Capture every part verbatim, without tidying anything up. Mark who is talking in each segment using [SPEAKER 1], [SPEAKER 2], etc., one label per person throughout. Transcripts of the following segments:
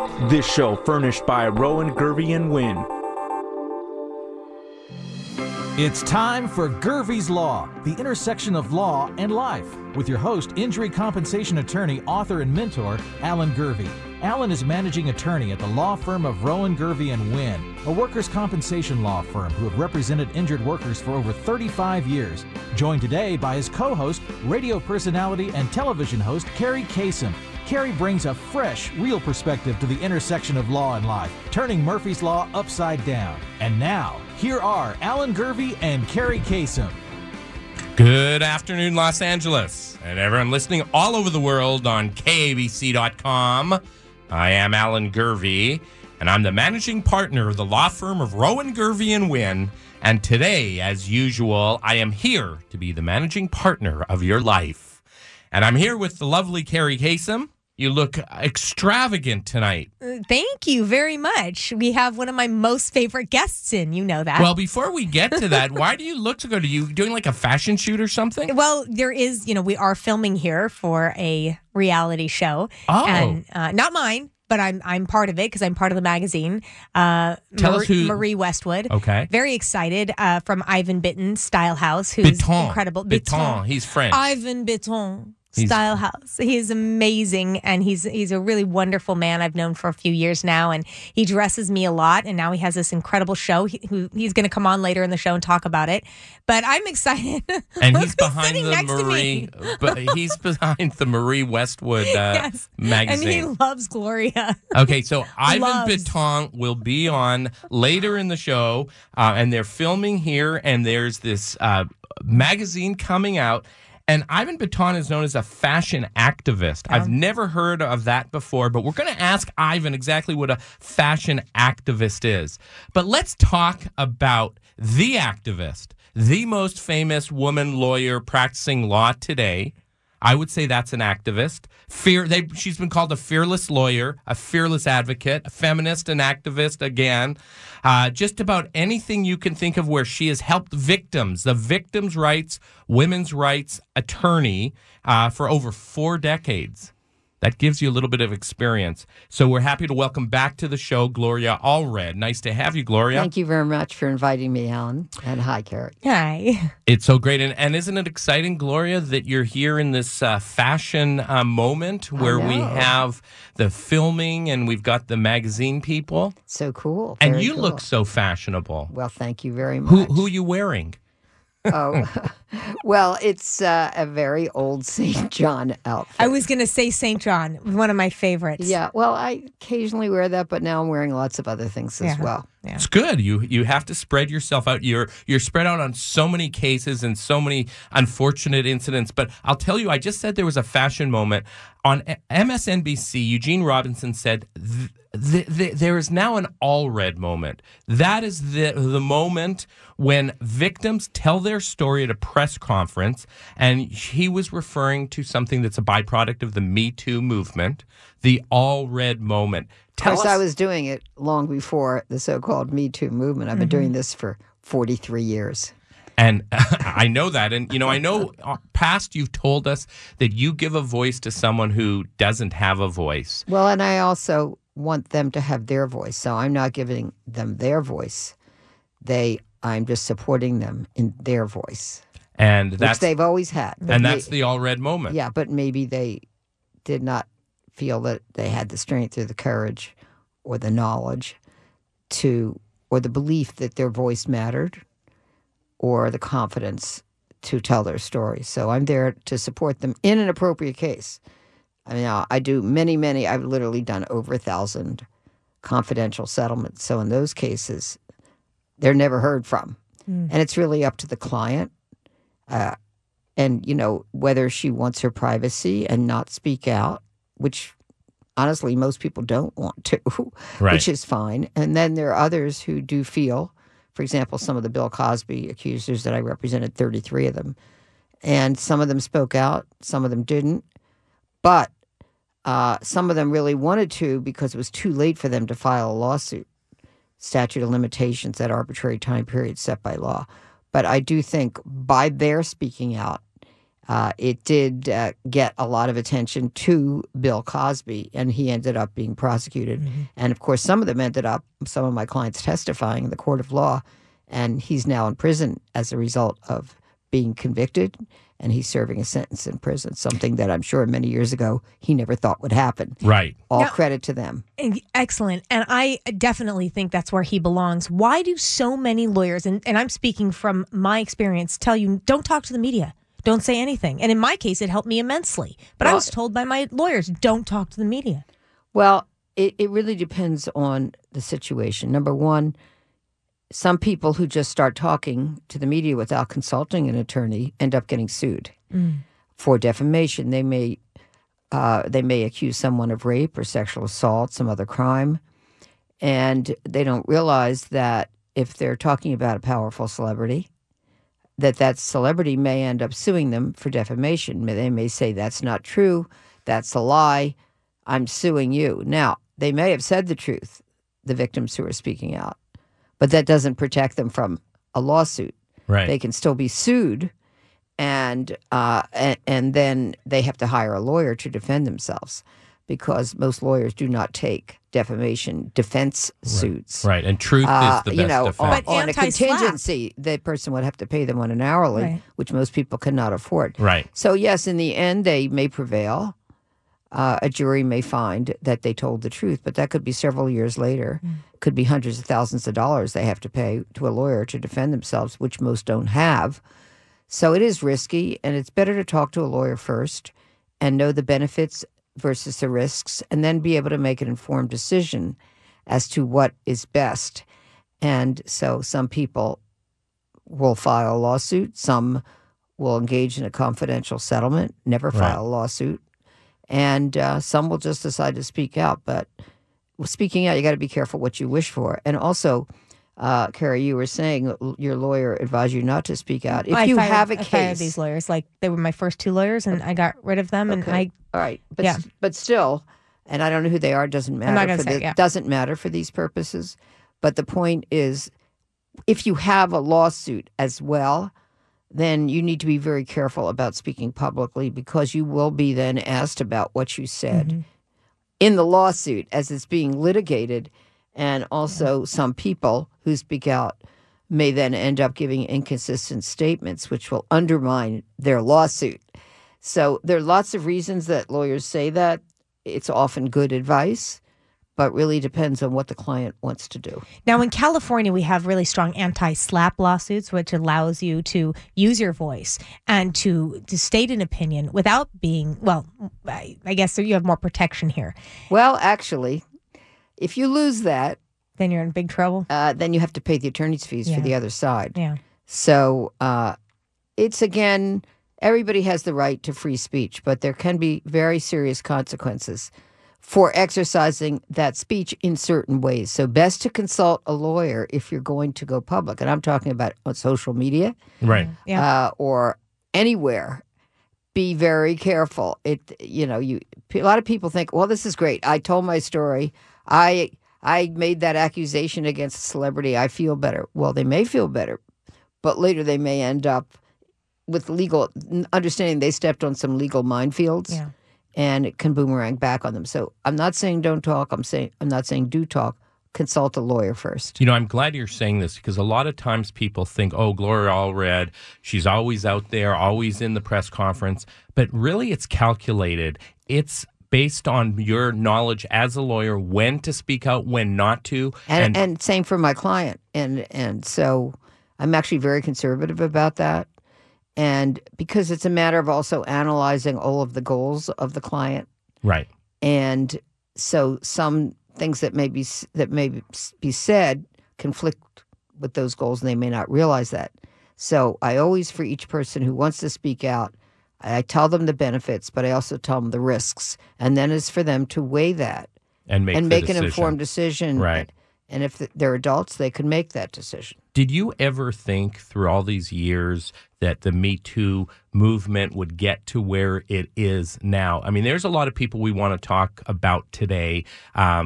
[SPEAKER 1] This show furnished by Rowan, Gervey and Wynn.
[SPEAKER 2] It's time for Gervey's Law, the intersection of law and life, with your host, injury compensation attorney, author, and mentor, Alan Gervey. Alan is managing attorney at the law firm of Rowan, Gervey and Wynn, a workers' compensation law firm who have represented injured workers for over thirty-five years. Joined today by his co-host, radio personality, and television host, Carrie Kasem. Carrie brings a fresh, real perspective to the intersection of law and life, turning Murphy's Law upside down. And now, here are Alan Gervey and Carrie Kasem.
[SPEAKER 3] Good afternoon, Los Angeles, and everyone listening all over the world on K A B C dot com. I am Alan Gervey, and I'm the managing partner of the law firm of Rowan, Gervey and Wynn. And today, as usual, I am here to be the managing partner of your life. And I'm here with the lovely Carrie Kasem. You look extravagant tonight.
[SPEAKER 4] Uh, thank you very much. We have one of my most favorite guests in. You know that.
[SPEAKER 3] Well, before we get to that, why do you look so good? Are you doing like a fashion shoot or something?
[SPEAKER 4] Well, there is, you know, we are filming here for a reality show.
[SPEAKER 3] Oh.
[SPEAKER 4] And uh, not mine, but I'm I'm part of it because I'm part of the magazine. Uh,
[SPEAKER 3] Tell
[SPEAKER 4] Marie,
[SPEAKER 3] us who.
[SPEAKER 4] Marie Westwood.
[SPEAKER 3] Okay.
[SPEAKER 4] Very excited uh, from Ivan Bitton Style House, who's
[SPEAKER 3] Bitton.
[SPEAKER 4] incredible.
[SPEAKER 3] Bitton. He's French.
[SPEAKER 4] Ivan Bitton.
[SPEAKER 3] He's-
[SPEAKER 4] Style House. He is amazing, and he's he's a really wonderful man I've known for a few years now, and he dresses me a lot, and now he has this incredible show. He, who He's going to come on later in the show and talk about it, but I'm excited.
[SPEAKER 3] And
[SPEAKER 4] Look
[SPEAKER 3] he's
[SPEAKER 4] who's
[SPEAKER 3] behind
[SPEAKER 4] sitting
[SPEAKER 3] the
[SPEAKER 4] next to
[SPEAKER 3] Marie,
[SPEAKER 4] me.
[SPEAKER 3] but he's behind the Marie Westwood uh,
[SPEAKER 4] Yes.
[SPEAKER 3] magazine.
[SPEAKER 4] And he loves Gloria.
[SPEAKER 3] Okay, so Ivan
[SPEAKER 4] Loves.
[SPEAKER 3] Bitton will be on later in the show, uh, and they're filming here, and there's this uh, magazine coming out. And Ivan Bitton is known as a fashion activist. I've never heard of that before, but we're going to ask Ivan exactly what a fashion activist is. But let's talk about the activist, the most famous woman lawyer practicing law today. I would say that's an activist. Fear. They, she's been called a fearless lawyer, a fearless advocate, a feminist, an activist again. Uh, just about anything you can think of where she has helped victims, the victims' rights, women's rights attorney uh, for over four decades. That gives you a little bit of experience. So we're happy to welcome back to the show Gloria Allred. Nice to have you, Gloria.
[SPEAKER 5] Thank you very much for inviting me, Alan. And hi, Carrie.
[SPEAKER 4] Hi.
[SPEAKER 3] It's so great. And, and isn't it exciting, Gloria, that you're here in this uh, fashion uh, moment where we
[SPEAKER 5] know.
[SPEAKER 3] have the filming and we've got the magazine people?
[SPEAKER 5] So cool.
[SPEAKER 3] And
[SPEAKER 5] Very
[SPEAKER 3] you
[SPEAKER 5] cool.
[SPEAKER 3] look so fashionable.
[SPEAKER 5] Well, thank you very much.
[SPEAKER 3] Who, who are you wearing?
[SPEAKER 5] Oh, well, it's uh, a very old Saint John outfit.
[SPEAKER 4] I was going to say Saint John, one of my favorites.
[SPEAKER 5] Yeah, well, I occasionally wear that, but now I'm wearing lots of other things as
[SPEAKER 4] Yeah.
[SPEAKER 5] well.
[SPEAKER 4] Yeah.
[SPEAKER 3] It's good. You you have to spread yourself out. You're you're spread out on so many cases and so many unfortunate incidents. But I'll tell you, I just said there was a fashion moment on M S N B C. Eugene Robinson said th- th- th- there is now an Allred moment. That is the the moment when victims tell their story at a press conference, and he was referring to something that's a byproduct of the Me Too movement, the Allred moment.
[SPEAKER 5] Of
[SPEAKER 3] Tell
[SPEAKER 5] course,
[SPEAKER 3] us,
[SPEAKER 5] I was doing it long before the so-called Me Too movement. I've been
[SPEAKER 4] Mm-hmm.
[SPEAKER 5] doing this for forty-three years.
[SPEAKER 3] And I know that. And, you know, I know uh, past you've told us that you give a voice to someone who doesn't have a voice.
[SPEAKER 5] Well, and I also want them to have their voice. So I'm not giving them their voice. They, I'm just supporting them in their voice,
[SPEAKER 3] And
[SPEAKER 5] which
[SPEAKER 3] that's
[SPEAKER 5] they've always had. But
[SPEAKER 3] and
[SPEAKER 5] may-
[SPEAKER 3] that's the Allred moment.
[SPEAKER 5] Yeah, but maybe they did not feel that they had the strength or the courage or the knowledge to, or the belief that their voice mattered or the confidence to tell their story. So I'm there to support them in an appropriate case. I mean, I do many, many, I've literally done over a thousand confidential settlements. So in those cases, they're never heard from.
[SPEAKER 4] Mm.
[SPEAKER 5] And it's really up to the client. Uh, and, you know, whether she wants her privacy and not speak out, which honestly most people don't want to,
[SPEAKER 3] Right.
[SPEAKER 5] which is fine. And then there are others who do feel, for example, some of the Bill Cosby accusers that I represented, thirty-three of them, and some of them spoke out, some of them didn't. But uh, some of them really wanted to because it was too late for them to file a lawsuit. Statute of limitations, that arbitrary time period set by law. But I do think by their speaking out, Uh, it did uh, get a lot of attention to Bill Cosby, and he ended up being prosecuted. Mm-hmm. And of course, some of them ended up, some of my clients testifying in the court of law, and he's now in prison as a result of being convicted, and he's serving a sentence in prison, something that I'm sure many years ago he never thought would happen.
[SPEAKER 3] Right.
[SPEAKER 5] All
[SPEAKER 4] now,
[SPEAKER 5] credit to them.
[SPEAKER 4] Excellent. And I definitely think that's where he belongs. Why do so many lawyers, and, and I'm speaking from my experience, tell you, don't talk to the media. Don't say anything. And in my case, it helped me immensely. But well, I was told by my lawyers, don't talk to the media.
[SPEAKER 5] Well, it, it really depends on the situation. Number one, some people who just start talking to the media without consulting an attorney end up getting sued mm. for defamation. They may uh, they may accuse someone of rape or sexual assault, some other crime, and they don't realize that if they're talking about a powerful celebrity, that that celebrity may end up suing them for defamation. They may say, that's not true, that's a lie, I'm suing you. Now, they may have said the truth, the victims who are speaking out, but that doesn't protect them from a lawsuit.
[SPEAKER 3] Right.
[SPEAKER 5] They can still be sued, and, uh, and and then they have to hire a lawyer to defend themselves, because most lawyers do not take defamation defense
[SPEAKER 3] right.
[SPEAKER 5] suits.
[SPEAKER 3] Right, and truth
[SPEAKER 5] uh,
[SPEAKER 3] is the best
[SPEAKER 5] you know,
[SPEAKER 3] defense.
[SPEAKER 5] On, on a contingency, the person would have to pay them on an hourly, right. which most people cannot afford.
[SPEAKER 3] Right.
[SPEAKER 5] So yes, in the end, they may prevail. Uh, a jury may find that they told the truth, but that could be several years later. Mm. Could be hundreds of thousands of dollars they have to pay to a lawyer to defend themselves, which most don't have. So it is risky, and it's better to talk to a lawyer first and know the benefits versus the risks, and then be able to make an informed decision as to what is best. And so some people will file a lawsuit, some will engage in a confidential settlement, never file right. a lawsuit, and uh, some will just decide to speak out. But speaking out, you got to be careful what you wish for. And also, uh, Carrie, you were saying your lawyer advised you not to speak out. If
[SPEAKER 4] I
[SPEAKER 5] you
[SPEAKER 4] fired,
[SPEAKER 5] have a
[SPEAKER 4] I
[SPEAKER 5] case,
[SPEAKER 4] fired these lawyers, like they were my first two lawyers, and I got rid of them.
[SPEAKER 5] Okay.
[SPEAKER 4] And I,
[SPEAKER 5] all right, but
[SPEAKER 4] yeah.
[SPEAKER 5] but still, and I don't know who they are. Doesn't matter.
[SPEAKER 4] I'm not gonna
[SPEAKER 5] for
[SPEAKER 4] say,
[SPEAKER 5] the,
[SPEAKER 4] yeah.
[SPEAKER 5] Doesn't matter for these purposes. But the point is, if you have a lawsuit as well, then you need to be very careful about speaking publicly, because you will be then asked about what you said mm-hmm. in the lawsuit as it's being litigated. And also yeah. some people who speak out may then end up giving inconsistent statements, which will undermine their lawsuit. So there are lots of reasons that lawyers say that. It's often good advice, but really depends on what the client wants to do.
[SPEAKER 4] Now, in California, we have really strong anti-slap lawsuits, which allows you to use your voice and to, to state an opinion without being, well, I, I guess you have more protection here.
[SPEAKER 5] Well, actually, if you lose that,
[SPEAKER 4] then you're in big trouble.
[SPEAKER 5] Uh, then you have to pay the attorney's fees
[SPEAKER 4] yeah.
[SPEAKER 5] for the other side.
[SPEAKER 4] Yeah.
[SPEAKER 5] So uh, it's, again, everybody has the right to free speech, but there can be very serious consequences for exercising that speech in certain ways. So best to consult a lawyer if you're going to go public. And I'm talking about on social media.
[SPEAKER 3] Right.
[SPEAKER 4] Yeah.
[SPEAKER 5] Uh, or anywhere. Be very careful. It, you know, you a lot of people think, well, this is great. I told my story. I I made that accusation against a celebrity. I feel better. Well, they may feel better, but later they may end up with legal, understanding they stepped on some legal minefields.
[SPEAKER 4] Yeah.
[SPEAKER 5] And it can boomerang back on them. So I'm not saying don't talk. I'm saying I'm not saying do talk. Consult a lawyer first.
[SPEAKER 3] You know, I'm glad you're saying this, because a lot of times people think, oh, Gloria Allred, she's always out there, always in the press conference. But really, it's calculated. It's based on your knowledge as a lawyer, when to speak out, when not to.
[SPEAKER 5] And, and, and same for my client. And and so I'm actually very conservative about that. And because it's a matter of also analyzing all of the goals of the client.
[SPEAKER 3] Right.
[SPEAKER 5] And so some things that may be that may be said conflict with those goals, and they may not realize that. So I always, for each person who wants to speak out, I tell them the benefits, but I also tell them the risks. And then it's for them to weigh that
[SPEAKER 3] and make,
[SPEAKER 5] and
[SPEAKER 3] the
[SPEAKER 5] make an
[SPEAKER 3] decision.
[SPEAKER 5] informed decision.
[SPEAKER 3] Right.
[SPEAKER 5] And if they're adults, they can make that decision.
[SPEAKER 3] Did you ever think through all these years that the Me Too movement would get to where it is now? I mean, there's a lot of people we want to talk about today. Um,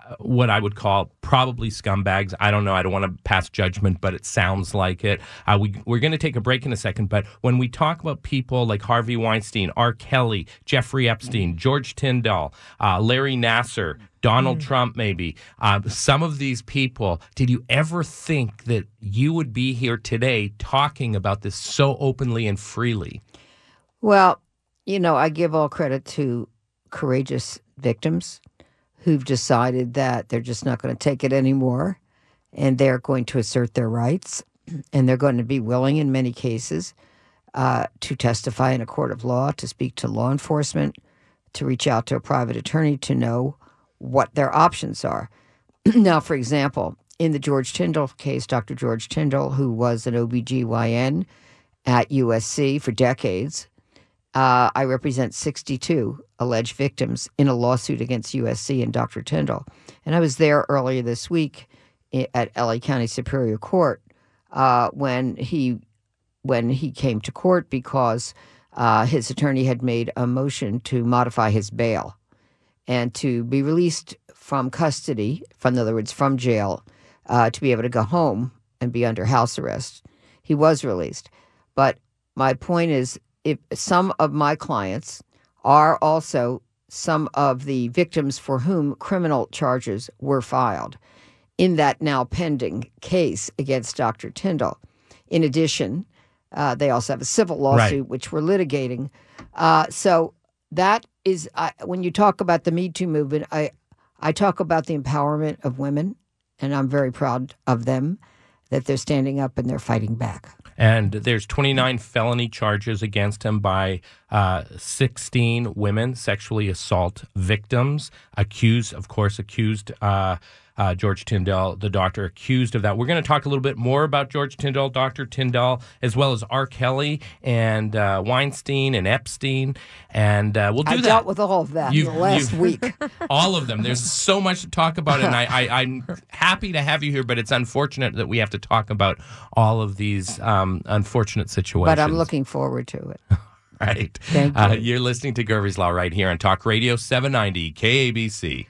[SPEAKER 3] what I would call probably scumbags. I don't know. I don't want to pass judgment, but it sounds like it. Uh, we, we're going to take a break in a second, but when we talk about people like Harvey Weinstein, R. Kelly, Jeffrey Epstein, George Tyndall, uh, Larry Nassar, Donald mm. Trump, maybe, uh, some of these people, did you ever think that you would be here today talking about this so openly and freely?
[SPEAKER 5] Well, you know, I give all credit to courageous victims who've decided that they're just not going to take it anymore, and they're going to assert their rights, and they're going to be willing in many cases uh, to testify in a court of law, to speak to law enforcement, to reach out to a private attorney to know what their options are. Now, for example, in the George Tyndall case, Doctor George Tyndall, who was an O B G Y N at U S C for decades, uh, I represent sixty-two alleged victims in a lawsuit against U S C and Doctor Tyndall. And I was there earlier this week at L A County Superior Court uh, when he when he came to court because uh, his attorney had made a motion to modify his bail and to be released from custody, from, in other words, from jail, uh, to be able to go home and be under house arrest. He was released. But my point is, if some of my clients are also some of the victims for whom criminal charges were filed in that now pending case against Doctor Tyndall. In addition, uh, they also have a civil lawsuit, right, which we're litigating. Uh, so that is, uh, when you talk about the Me Too movement, I, I talk about the empowerment of women, and I'm very proud of them, that they're standing up and they're fighting back.
[SPEAKER 3] And there's twenty-nine felony charges against him by uh, sixteen women, sexually assault victims, accused, of course, accused uh, uh, George Tyndall, the doctor, accused of that. We're going to talk a little bit more about George Tyndall, Doctor Tyndall, as well as R. Kelly and uh, Weinstein and Epstein. And uh, we'll do
[SPEAKER 5] I
[SPEAKER 3] that.
[SPEAKER 5] I dealt with all of that
[SPEAKER 3] you,
[SPEAKER 5] in the last
[SPEAKER 3] you,
[SPEAKER 5] week.
[SPEAKER 3] All of them. There's so much to talk about, and I, I, I'm happy to have you here, but it's unfortunate that we have to talk about all of these um, unfortunate situations.
[SPEAKER 5] But I'm looking forward to it.
[SPEAKER 3] Right.
[SPEAKER 5] Thank you.
[SPEAKER 3] Uh, you're listening to Gervie's Law right here on Talk Radio seven ninety K A B C.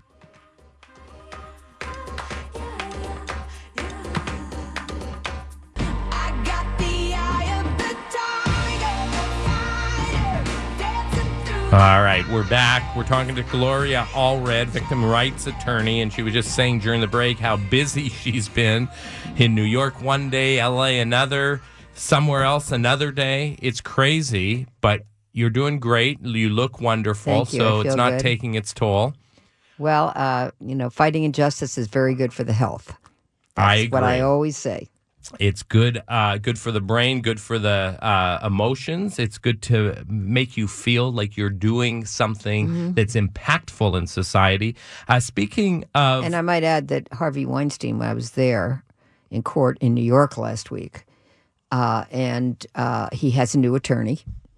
[SPEAKER 3] All right, we're back. We're talking to Gloria Allred, victim rights attorney, and she was just saying during the break how busy she's been in New York one day, L A another, somewhere else another day. It's crazy, but you're doing great. You look wonderful,
[SPEAKER 5] Thank you.
[SPEAKER 3] so
[SPEAKER 5] I feel
[SPEAKER 3] it's not
[SPEAKER 5] good.
[SPEAKER 3] taking its toll.
[SPEAKER 5] Well, uh, you know, fighting injustice is very good for the health. That's
[SPEAKER 3] I agree.
[SPEAKER 5] what I always say.
[SPEAKER 3] It's good, uh, good for the brain, good for the uh, emotions. It's good to make you feel like you're doing something mm-hmm. that's impactful in society. Uh, speaking of,
[SPEAKER 5] and I might add that Harvey Weinstein, when I was there in court in New York last week, uh, and uh, he has a new attorney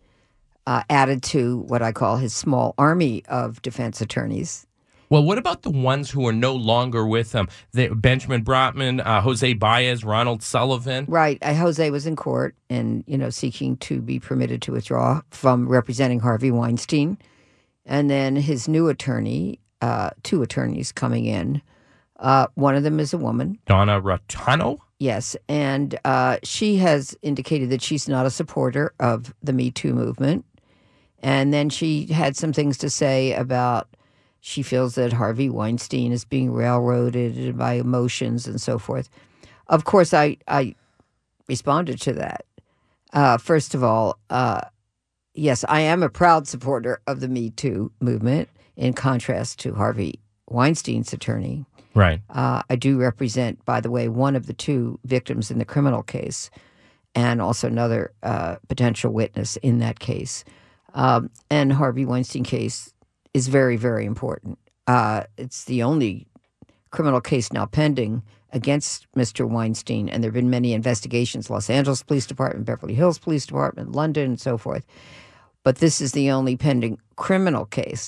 [SPEAKER 5] uh, added to what I call his small army of defense attorneys.
[SPEAKER 3] Well, what about the ones who are no longer with him? The, Benjamin Brotman, uh, Jose Baez, Ronald Sullivan.
[SPEAKER 5] Right. Uh, Jose was in court and, you know, seeking to be permitted to withdraw from representing Harvey Weinstein. And then his new attorney, uh, two attorneys coming in. Uh, one of them is a woman.
[SPEAKER 3] Donna Rotunno?
[SPEAKER 5] Yes. And uh, she has indicated that she's not a supporter of the Me Too movement. And then she had some things to say about she feels that Harvey Weinstein is being railroaded by emotions and so forth. Of course, I, I responded to that. Uh, first of all, uh, yes, I am a proud supporter of the Me Too movement, in contrast to Harvey Weinstein's attorney.
[SPEAKER 3] Right.
[SPEAKER 5] Uh, I do represent, by the way, one of the two victims in the criminal case and also another uh, potential witness in that case. Um, and Harvey Weinstein case is very, very important. Uh, it's the only criminal case now pending against Mister Weinstein, and there have been many investigations, Los Angeles Police Department, Beverly Hills Police Department, London, and so forth. But this is the only pending criminal case.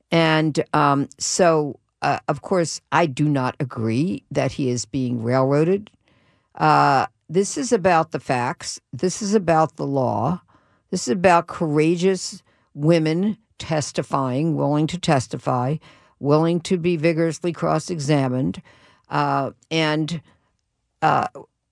[SPEAKER 5] And um, so, uh, of course, I do not agree that he is being railroaded. Uh, this is about the facts. This is about the law. This is about courageous women testifying, willing to testify, willing to be vigorously cross-examined, uh, and uh,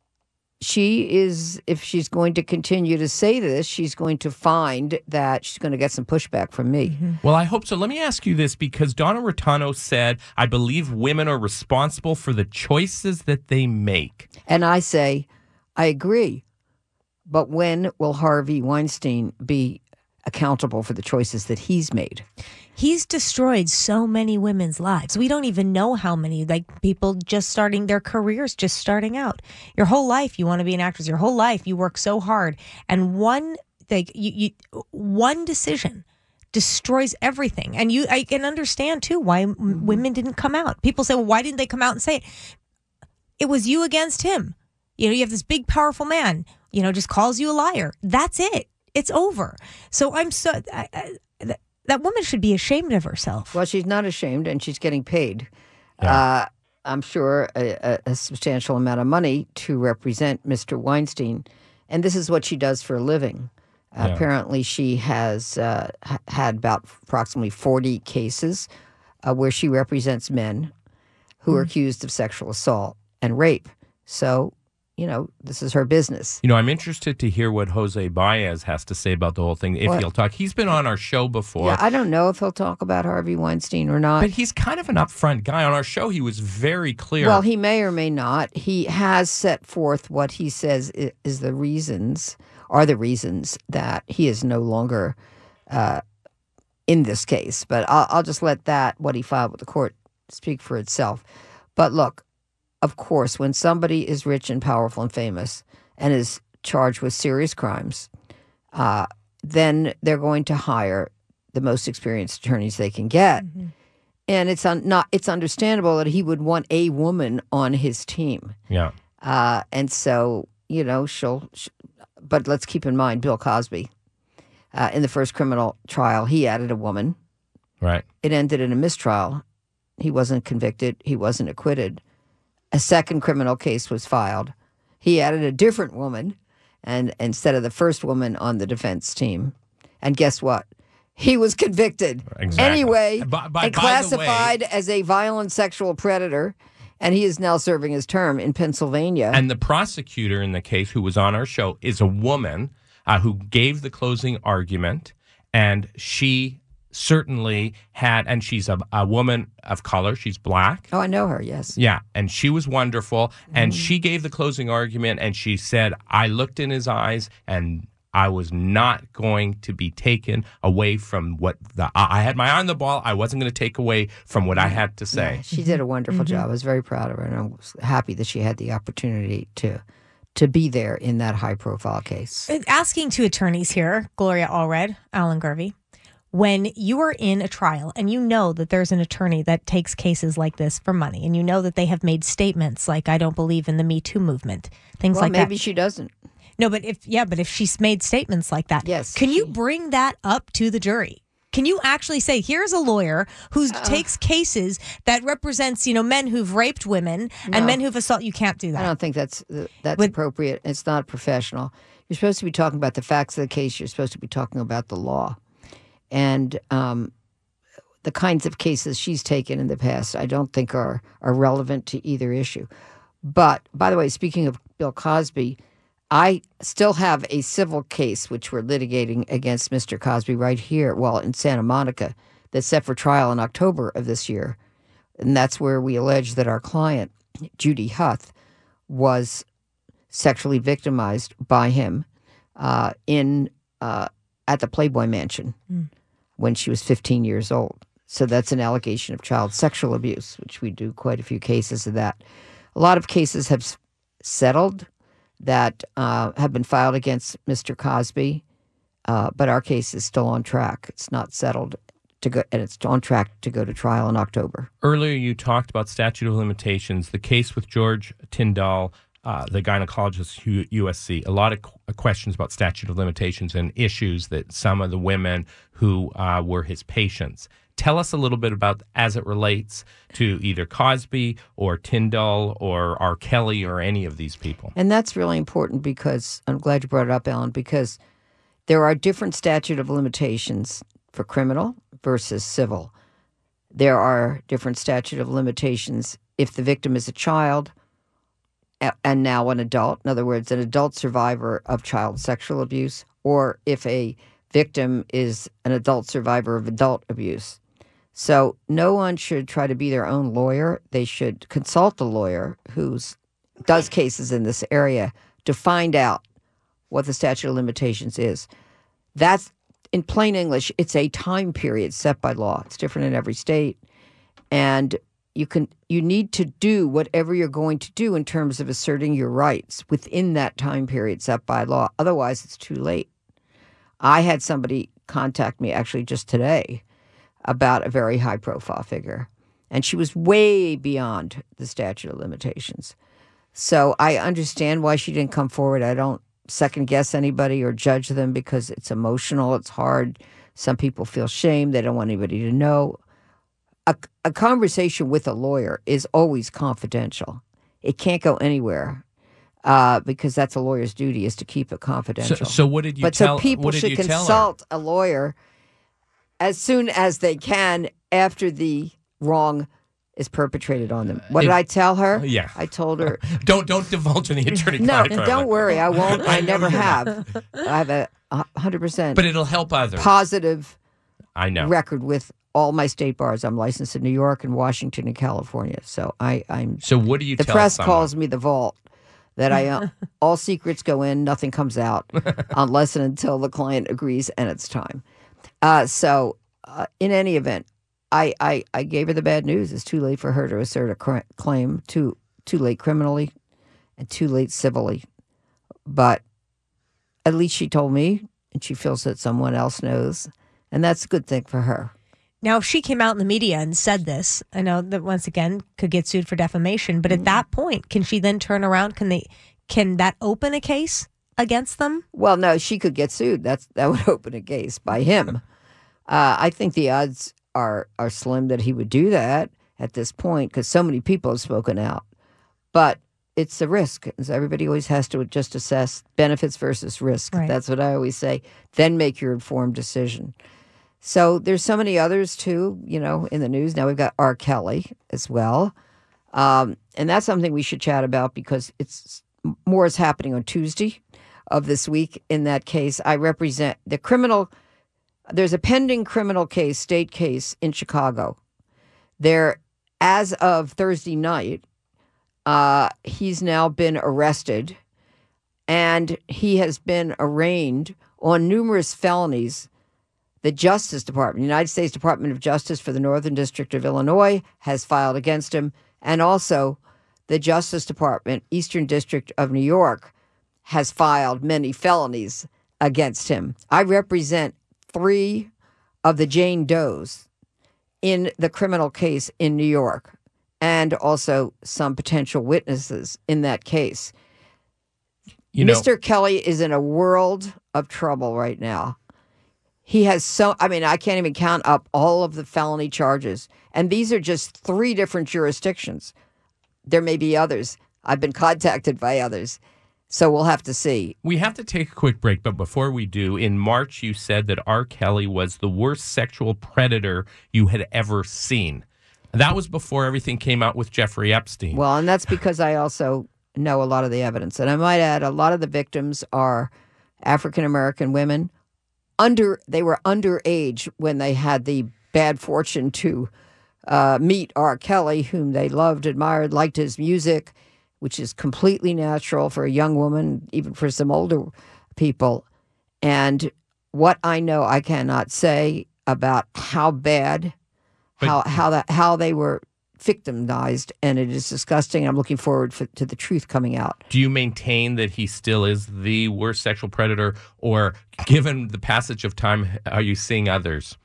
[SPEAKER 5] she is, if she's going to continue to say this, she's going to find that she's going to get some pushback from me.
[SPEAKER 4] Mm-hmm.
[SPEAKER 3] Well, I hope so. Let me ask you this, because Donna Rotano said, I believe women are responsible for the choices that they make.
[SPEAKER 5] And I say, I agree. But when will Harvey Weinstein be accountable for the choices that he's made?
[SPEAKER 4] He's destroyed so many women's lives. We don't even know how many, like people just starting their careers, just starting out. Your whole life, you want to be an actress. Your whole life, you work so hard. And one, like, you, you, one decision destroys everything. And you, I can understand, too, why m- women didn't come out. People say, well, why didn't they come out and say it? It was you against him. You know, you have this big, powerful man, you know, just calls you a liar. That's it. It's over. So I'm so... I, I, that, That woman should be ashamed of herself.
[SPEAKER 5] Well, she's not ashamed, and she's getting paid,
[SPEAKER 3] Yeah.
[SPEAKER 5] uh, I'm sure, a, a, a substantial amount of money to represent Mister Weinstein. And this is what she does for a living. Uh,
[SPEAKER 3] Yeah.
[SPEAKER 5] Apparently, she has uh, h- had about approximately forty cases uh, where she represents men who are accused of sexual assault and rape. So, you know, this is her business.
[SPEAKER 3] You know, I'm interested to hear what Jose Baez has to say about the whole thing, if
[SPEAKER 5] What?
[SPEAKER 3] he'll talk. He's been on our show before.
[SPEAKER 5] Yeah, I don't know if he'll talk about Harvey Weinstein or not.
[SPEAKER 3] But he's kind of an upfront guy. On our show, he was very clear.
[SPEAKER 5] Well, he may or may not. He has set forth what he says i- is the reasons, are the reasons that he is no longer uh, in this case. But I'll, I'll just let that, what he filed with the court, speak for itself. But look, of course, when somebody is rich and powerful and famous and is charged with serious crimes, uh, then they're going to hire the most experienced attorneys they can get.
[SPEAKER 4] Mm-hmm.
[SPEAKER 5] And it's un- not it's understandable that he would want a woman on his team.
[SPEAKER 3] yeah.
[SPEAKER 5] Uh, and so, you know, she'll, sh but let's keep in mind, Bill Cosby, uh, in the first criminal trial, he added a woman.
[SPEAKER 3] Right.
[SPEAKER 5] It ended in a mistrial. He wasn't convicted. He wasn't acquitted. A second criminal case was filed. He added a different woman, and instead of the first woman on the defense team. And guess what? He was convicted
[SPEAKER 3] Exactly.
[SPEAKER 5] anyway
[SPEAKER 3] By- by-
[SPEAKER 5] and
[SPEAKER 3] by the
[SPEAKER 5] classified
[SPEAKER 3] way-
[SPEAKER 5] as a violent sexual predator. And he is now serving his term in Pennsylvania.
[SPEAKER 3] And the prosecutor in the case, who was on our show, is a woman uh, who gave the closing argument, and she certainly had, and she's a, a woman of color. She's black.
[SPEAKER 5] oh, I know her, yes.
[SPEAKER 3] Yeah, and she was wonderful. And she gave the closing argument, and she said, I looked in his eyes, and I was not going to be taken away from what the I I had my eye on the ball. I wasn't going to take away from what I had to say.
[SPEAKER 5] She did a wonderful job. I was very proud of her, and I was happy that she had the opportunity to to be there in that high-profile case.
[SPEAKER 4] Asking two attorneys here, Gloria Allred, Alan Garvey, when you are in a trial and you know that there's an attorney that takes cases like this for money, and you know that they have made statements like, I don't believe in the Me Too movement, things
[SPEAKER 5] Well,
[SPEAKER 4] like
[SPEAKER 5] maybe
[SPEAKER 4] that.
[SPEAKER 5] she doesn't.
[SPEAKER 4] No, but if, yeah, but if she's made statements like that,
[SPEAKER 5] Yes,
[SPEAKER 4] can you
[SPEAKER 5] she-
[SPEAKER 4] bring that up to the jury? Can you actually say, here's a lawyer who
[SPEAKER 5] Uh.
[SPEAKER 4] takes cases that represents, you know, men who've raped women
[SPEAKER 5] No.
[SPEAKER 4] and men who've assaulted? You can't do
[SPEAKER 5] I
[SPEAKER 4] that.
[SPEAKER 5] don't think that's uh, that's
[SPEAKER 4] With-
[SPEAKER 5] appropriate. It's not professional. You're supposed to be talking about the facts of the case. You're supposed to be talking about the law. And um, the kinds of cases she's taken in the past, I don't think are, are relevant to either issue. But, by the way, speaking of Bill Cosby, I still have a civil case which we're litigating against Mister Cosby right here, well, in Santa Monica, that's set for trial in October of this year. And that's where we allege that our client, Judy Huth, was sexually victimized by him uh, in uh, at the Playboy Mansion
[SPEAKER 4] Mm.
[SPEAKER 5] when she was fifteen years old. So that's an allegation of child sexual abuse, which we do quite a few cases of that. A lot of cases have s- settled that uh, have been filed against Mister Cosby, uh, but our case is still on track. It's not settled to go, and it's on track to go to trial in October.
[SPEAKER 3] Earlier, you talked about statute of limitations, the case with George Tyndall, uh, the gynecologist at U S C. A lot of qu- questions about statute of limitations and issues that some of the women who uh, were his patients. Tell us a little bit about as it relates to either Cosby or Tyndall or R. Kelly or any of these people.
[SPEAKER 5] And that's really important because I'm glad you brought it up, Ellen, because there are different statute of limitations for criminal versus civil. there are different statute of limitations if the victim is a child and now an adult, in other words, an adult survivor of child sexual abuse, or if a victim is an adult survivor of adult abuse. So no one should try to be their own lawyer. They should consult a lawyer who does cases in this area to find out what the statute of limitations is. That's, in plain English, it's a time period set by law. It's different in every state. And you can you need to do whatever you're going to do in terms of asserting your rights within that time period set by law. Otherwise, it's too late. I had somebody contact me actually just today about a very high-profile figure, and she was way beyond the statute of limitations. So I understand why she didn't come forward. I don't second-guess anybody or judge them because it's emotional, it's hard. Some people feel shame. They don't want anybody to know. A, a conversation with a lawyer is always confidential. It can't go anywhere uh, because that's a lawyer's duty, is to keep it confidential.
[SPEAKER 3] So, so what did you
[SPEAKER 5] but
[SPEAKER 3] tell?
[SPEAKER 5] so people
[SPEAKER 3] what did
[SPEAKER 5] should
[SPEAKER 3] you tell her?
[SPEAKER 5] consult a lawyer as soon as they can after the wrong is perpetrated on them. What
[SPEAKER 3] It-
[SPEAKER 5] did I tell her?
[SPEAKER 3] Yeah.
[SPEAKER 5] I told her,
[SPEAKER 3] Don't don't divulge any attorney.
[SPEAKER 5] no,
[SPEAKER 3] client
[SPEAKER 5] don't worry, I won't. I,
[SPEAKER 3] I know
[SPEAKER 5] never
[SPEAKER 3] you're not.
[SPEAKER 5] have. I have a one hundred percent
[SPEAKER 3] But it'll help others.
[SPEAKER 5] positive
[SPEAKER 3] I know.
[SPEAKER 5] record with all my state bars. I'm licensed in New York and Washington and California. So I, I'm.
[SPEAKER 3] So what do you
[SPEAKER 5] The
[SPEAKER 3] tell
[SPEAKER 5] press
[SPEAKER 3] someone?
[SPEAKER 5] calls me the vault. That I uh, all secrets go in, nothing comes out, unless and until the client agrees and it's time. Uh, so, uh, in any event, I, I I gave her the bad news. It's too late for her to assert a cr- claim. Too too late criminally, and too late civilly. But at least she told me, and she feels that someone else knows, and that's a good thing for her.
[SPEAKER 4] Now, if she came out in the media and said this, I know that once again could get sued for defamation. But at that point, can she then turn around? Can they? Can that open a case against them?
[SPEAKER 5] Well, no, she could get sued. That's that would open a case by him. Uh, I think the odds are are slim that he would do that at this point because so many people have spoken out. But it's a risk. So everybody always has to just assess benefits versus risk.
[SPEAKER 4] Right.
[SPEAKER 5] That's what I always say. Then make your informed decision. So there's so many others too, you know, in the news. Now we've got R. Kelly as well. Um, and that's something we should chat about because it's more is happening on Tuesday of this week in that case. I represent the criminal. There's a pending criminal case, state case in Chicago. There, as of Thursday night, uh, he's now been arrested and he has been arraigned on numerous felonies. The Justice Department, the United States Department of Justice for the Northern District of Illinois has filed against him. And also the Justice Department, Eastern District of New York, has filed many felonies against him. I represent three of the Jane Does in the criminal case in New York and also some potential witnesses in that case.
[SPEAKER 3] You know,
[SPEAKER 5] Mister Kelly is in a world of trouble right now. He has so, I mean, I can't even count up all of the felony charges. And these are just three different jurisdictions. There may be others. I've been contacted by others. So we'll have to see.
[SPEAKER 3] we have to take a quick break, but before we do, in March you said that R. Kelly was the worst sexual predator you had ever seen. That was before everything came out with Jeffrey Epstein.
[SPEAKER 5] Well, and that's because I also know a lot of the evidence. And I might add, a lot of the victims are African-American women. Under They were underage when they had the bad fortune to uh, meet R. Kelly, whom they loved, admired, liked his music, which is completely natural for a young woman, even for some older people. And what I know, I cannot say about how bad,
[SPEAKER 3] But-
[SPEAKER 5] how how that how they were victimized, and it is disgusting. I'm looking forward for, to the truth coming out.
[SPEAKER 3] Do you maintain that he still is the worst sexual predator, or given the passage of time, are you seeing others?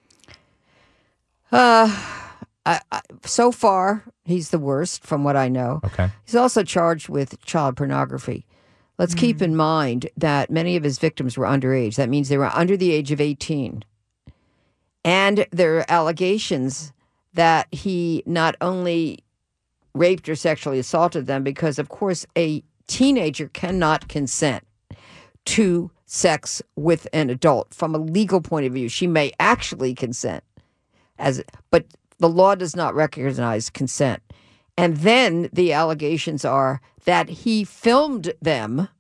[SPEAKER 5] Uh, I, I, so far, he's the worst from what I know.
[SPEAKER 3] Okay.
[SPEAKER 5] He's also charged with child pornography. Let's keep in mind that many of his victims were underage. That means they were under the age of eighteen. And there are allegations that he not only raped or sexually assaulted them, because, of course, a teenager cannot consent to sex with an adult from a legal point of view. She may actually consent, as but the law does not recognize consent. And then the allegations are that he filmed them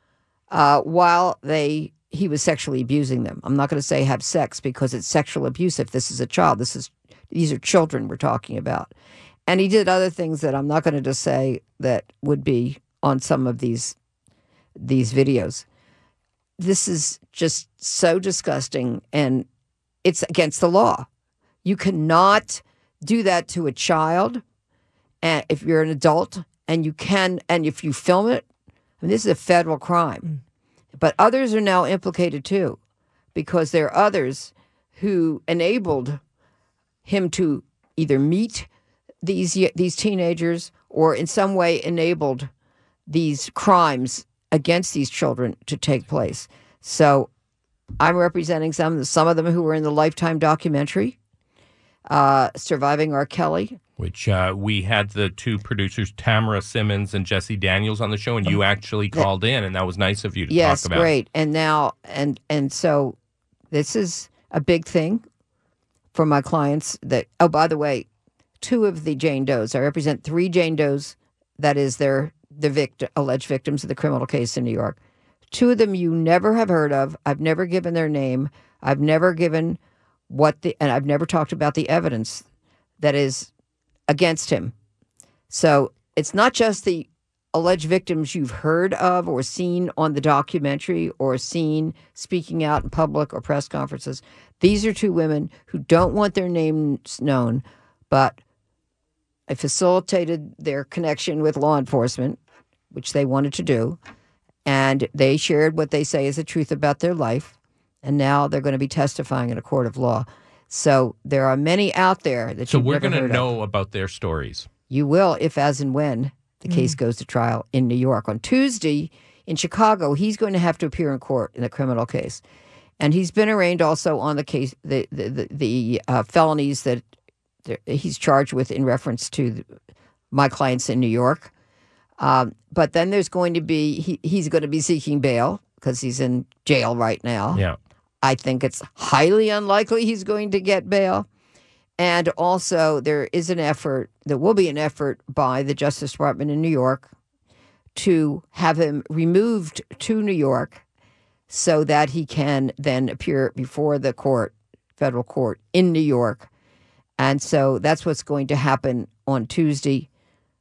[SPEAKER 5] uh, while they he was sexually abusing them. I'm not going to say have sex because it's sexual abuse if this is a child. This is these are children we're talking about. And he did other things that I'm not going to just say that would be on some of these these videos. This is just so disgusting, and it's against the law. You cannot do that to a child, and if you're an adult, and you can, and if you film it, I mean, this is a federal crime. Mm. But others are now implicated too, because there are others who enabled him to either meet these these teenagers or in some way enabled these crimes against these children to take place. So I'm representing some, some of them who were in the Lifetime documentary, uh, Surviving R. Kelly.
[SPEAKER 3] Which uh, we had the two producers, Tamara Simmons and Jesse Daniels, on the show, and you actually called in, and that was nice of you to
[SPEAKER 5] yes,
[SPEAKER 3] talk about. Yes,
[SPEAKER 5] great. And now, and and so this is a big thing for my clients. That oh, by the way, two of the Jane Does, I represent three Jane Does, that is, they're the vict- alleged victims of the criminal case in New York. Two of them you never have heard of. I've never given their name. I've never given what the, and I've never talked about the evidence that is against him. So it's not just the alleged victims you've heard of or seen on the documentary or seen speaking out in public or press conferences. These are two women who don't want their names known, but I facilitated their connection with law enforcement, which they wanted to do, and they shared what they say is the truth about their life, and now they're going to be testifying in a court of law. So there are many out there that
[SPEAKER 3] so
[SPEAKER 5] you've
[SPEAKER 3] we're
[SPEAKER 5] never
[SPEAKER 3] going to
[SPEAKER 5] heard
[SPEAKER 3] know
[SPEAKER 5] of.
[SPEAKER 3] About their stories.
[SPEAKER 5] You will, if, as, and when the case mm. goes to trial in New York. On Tuesday in Chicago, he's going to have to appear in court in a criminal case, and he's been arraigned also on the case, the the the, the uh, felonies that he's charged with in reference to the, my clients in New York. Um, but then there's going to be he, he's going to be seeking bail because he's in jail right now.
[SPEAKER 3] Yeah.
[SPEAKER 5] I think it's highly unlikely he's going to get bail. And also there is an effort, there will be an effort by the Justice Department in New York to have him removed to New York so that he can then appear before the court, federal court in New York. And so that's what's going to happen on Tuesday.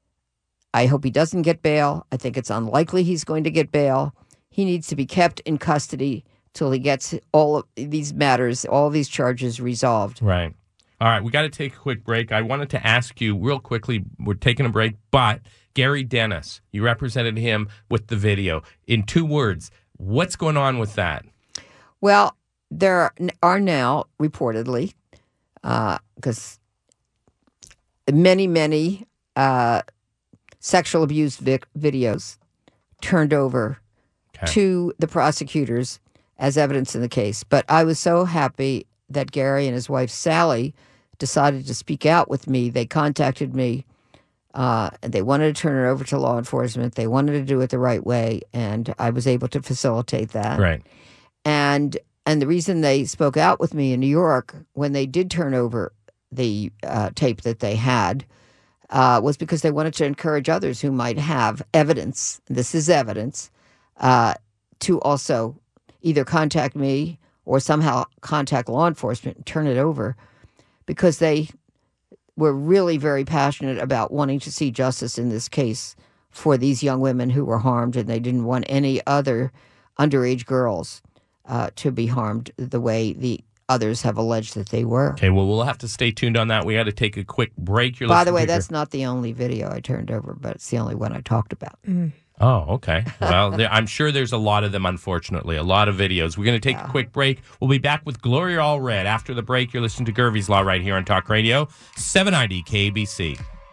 [SPEAKER 5] I hope he doesn't get bail. I think it's unlikely he's going to get bail. He needs to be kept in custody till he gets all of these matters, all these charges resolved.
[SPEAKER 3] Right. All right, we got to take a quick break. I wanted to ask you real quickly, we're taking a break, but Gary Dennis, you represented him with the video. In two words, what's going on with that?
[SPEAKER 5] Well, there are now, reportedly, because uh, many, many uh, sexual abuse vic- videos turned over okay. to the prosecutors as evidence in the case. But I was so happy that Gary and his wife, Sally, decided to speak out with me. They contacted me, uh, and they wanted to turn it over to law enforcement. They wanted to do it the right way, and I was able to facilitate that.
[SPEAKER 3] Right.
[SPEAKER 5] And and the reason they spoke out with me in New York when they did turn over the uh, tape that they had uh, was because they wanted to encourage others who might have evidence, this is evidence, uh, to also either contact me or somehow contact law enforcement and turn it over, because they were really very passionate about wanting to see justice in this case for these young women who were harmed, and they didn't want any other underage girls uh, to be harmed the way the others have alleged that they were.
[SPEAKER 3] Okay, well, we'll have to stay tuned on that. We got to take a quick break. You're
[SPEAKER 5] By the way,
[SPEAKER 3] to
[SPEAKER 5] that's not the only video I turned over, but it's the only one I talked about.
[SPEAKER 4] Mm.
[SPEAKER 3] Oh, okay. Well, there, I'm sure there's a lot of them, unfortunately, a lot of videos. We're going to take yeah. a quick break. We'll be back with Gloria Allred. After the break, you're listening to Gervie's Law right here on Talk Radio, seven ninety K A B C.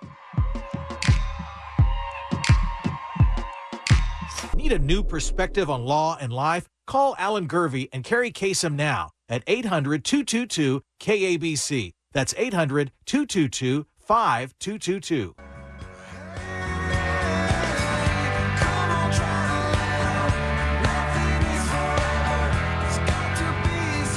[SPEAKER 2] Need a new perspective on law and life? Call Alan Gervie and Carrie Kasem now at eight hundred, two two two, K A B C. That's eight hundred, two two two, five two two two.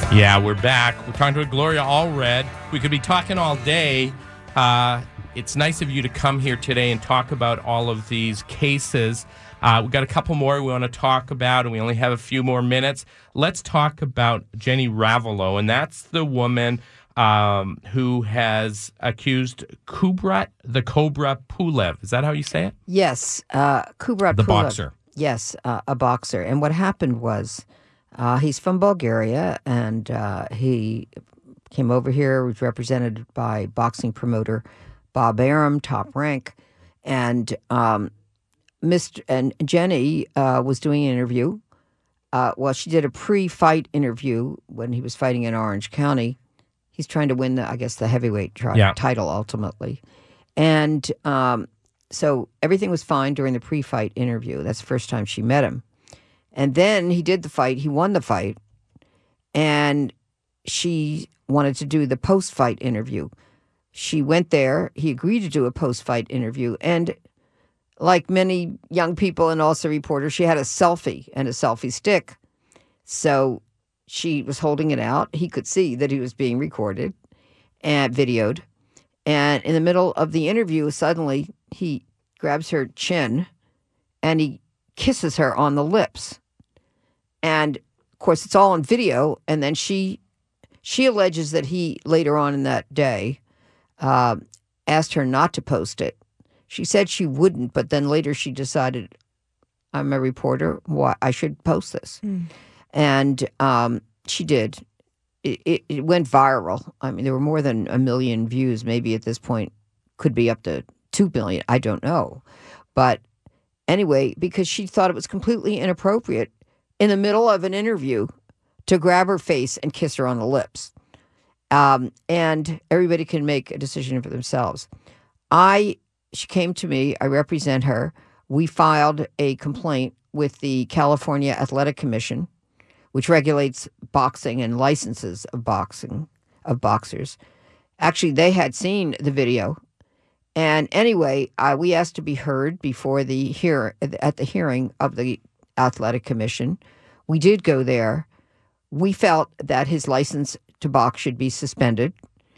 [SPEAKER 3] Yeah, we're back. We're talking to Gloria Allred. We could be talking all day. Uh, it's nice of you to come here today and talk about all of these cases. Uh, we've got a couple more we want to talk about, and we only have a few more minutes. Let's talk about Jenny Ravelow, and that's the woman um, who has accused Kubrat the Cobra Pulev. Is that how you say it?
[SPEAKER 5] Yes, uh, Kubrat
[SPEAKER 3] The
[SPEAKER 5] Pulev.
[SPEAKER 3] boxer.
[SPEAKER 5] Yes, uh, a boxer. And what happened was uh, he's from Bulgaria, and uh, he came over here, was represented by boxing promoter Bob Arum, Top Rank, and um, Mister and Jenny uh, was doing an interview. Uh, well, she did a pre-fight interview when he was fighting in Orange County. He's trying to win, the, I guess, the heavyweight tri-
[SPEAKER 3] Yeah.
[SPEAKER 5] title ultimately. And um, so everything was fine during the pre-fight interview. That's the first time she met him. And then he did the fight. He won the fight. And she wanted to do the post-fight interview. She went there. He agreed to do a post-fight interview. And like many young people and also reporters, she had a selfie and a selfie stick. So she was holding it out. He could see that he was being recorded and videoed. And in the middle of the interview, suddenly he grabs her chin and he kisses her on the lips. And of course, it's all on video. And then she she alleges that he later on in that day uh, asked her not to post it. She said she wouldn't, but then later she decided, I'm a reporter, why I should post this. Mm. And um, she did. It, it, it went viral. I mean, there were more than a million views, maybe at this point, could be up to two billion. I don't know. But anyway, because she thought it was completely inappropriate in the middle of an interview to grab her face and kiss her on the lips. Um, and everybody can make a decision for themselves. I, she came to me, I represent her. We filed a complaint with the California Athletic Commission, which regulates boxing and licenses of boxing, of boxers. Actually, they had seen the video. And anyway, uh, we asked to be heard before the hear at the hearing of the Athletic Commission. We did go there. We felt that his license to box should be suspended.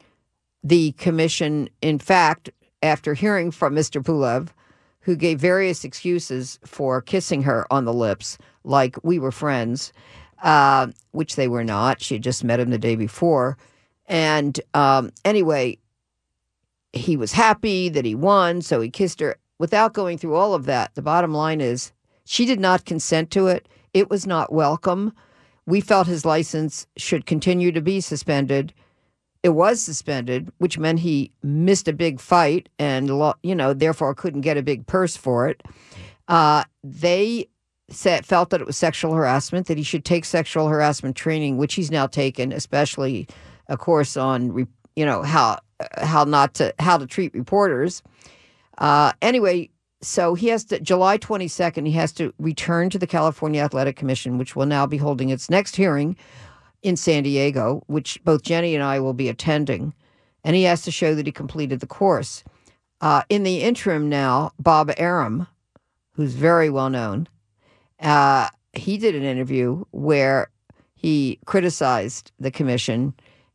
[SPEAKER 5] The commission, in fact, after hearing from Mister Pulev, who gave various excuses for kissing her on the lips, like we were friends, uh, which they were not. She had just met him the day before. And um, anyway, he was happy that he won, so he kissed her. Without going through all of that, the bottom line is she did not consent to it. It was not welcome. We felt his license should continue to be suspended. It was suspended, which meant he missed a big fight and, you know, therefore couldn't get a big purse for it. Uh, they said, felt that it was sexual harassment, that he should take sexual harassment training, which he's now taken, especially a course on, you know, how how not to how to treat reporters. Uh, anyway, so he has to July twenty-second. He has to return to the California Athletic Commission, which will now be holding its next hearing in San Diego, which both Jenny and I will be attending, and he has to show that he completed the course. Uh, in the interim now, Bob Arum, who's very well known, uh, he did an interview where he criticized the commission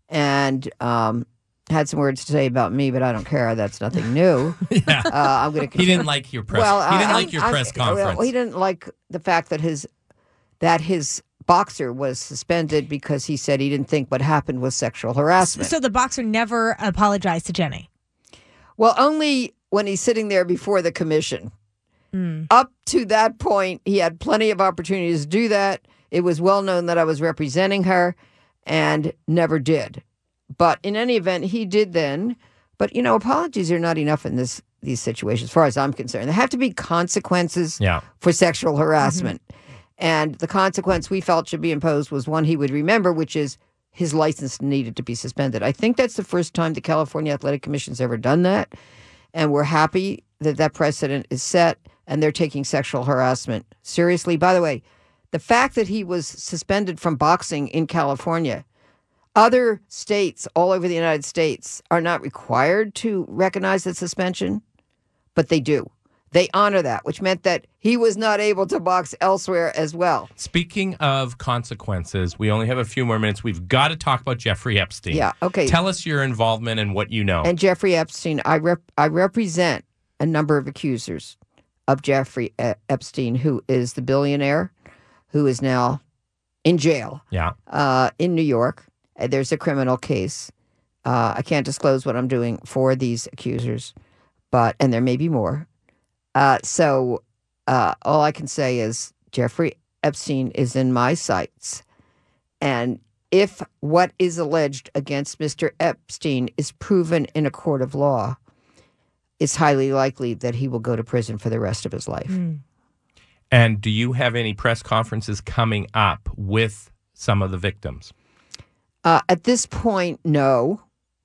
[SPEAKER 5] and um, had some words to say about me, but I don't care. That's nothing new.
[SPEAKER 3] yeah.
[SPEAKER 5] uh, I'm going to.
[SPEAKER 3] He didn't like your press.
[SPEAKER 5] Well,
[SPEAKER 3] he didn't
[SPEAKER 5] I,
[SPEAKER 3] like your
[SPEAKER 5] I,
[SPEAKER 3] press
[SPEAKER 5] I,
[SPEAKER 3] conference.
[SPEAKER 5] Well, he didn't like the fact that his that his boxer was suspended because he said he didn't think what happened was sexual harassment.
[SPEAKER 4] So the boxer never apologized to Jenny?
[SPEAKER 5] Well, only when he's sitting there before the commission. Mm. Up to that point, he had plenty of opportunities to do that. It was well known that I was representing her and never did. But in any event, he did then. But, you know, apologies are not enough in this these situations, as far as I'm concerned. There have to be consequences
[SPEAKER 3] yeah.
[SPEAKER 5] for sexual harassment. Mm-hmm. And the consequence we felt should be imposed was one he would remember, which is his license needed to be suspended. I think that's the first time the California Athletic Commission's ever done that. And we're happy that that precedent is set and they're taking sexual harassment seriously. By the way, the fact that he was suspended from boxing in California, other states all over the United States are not required to recognize that suspension, but they do. they honor that, which meant that he was not able to box elsewhere as well.
[SPEAKER 3] Speaking of consequences, we only have a few more minutes. We've got to talk about Jeffrey Epstein.
[SPEAKER 5] Yeah, okay.
[SPEAKER 3] Tell us your involvement and what you know.
[SPEAKER 5] And Jeffrey Epstein, I rep, I represent a number of accusers of Jeffrey Epstein, who is the billionaire who is now in jail
[SPEAKER 3] yeah.
[SPEAKER 5] uh, in New York. There's a criminal case. Uh, I can't disclose what I'm doing for these accusers, but and there may be more. Uh, so uh, all I can say is Jeffrey Epstein is in my sights. And if what is alleged against Mister Epstein is proven in a court of law, it's highly likely that he will go to prison for the rest of his life.
[SPEAKER 4] Mm.
[SPEAKER 3] And do you have any press conferences coming up with some of the victims?
[SPEAKER 5] Uh, at this point, no.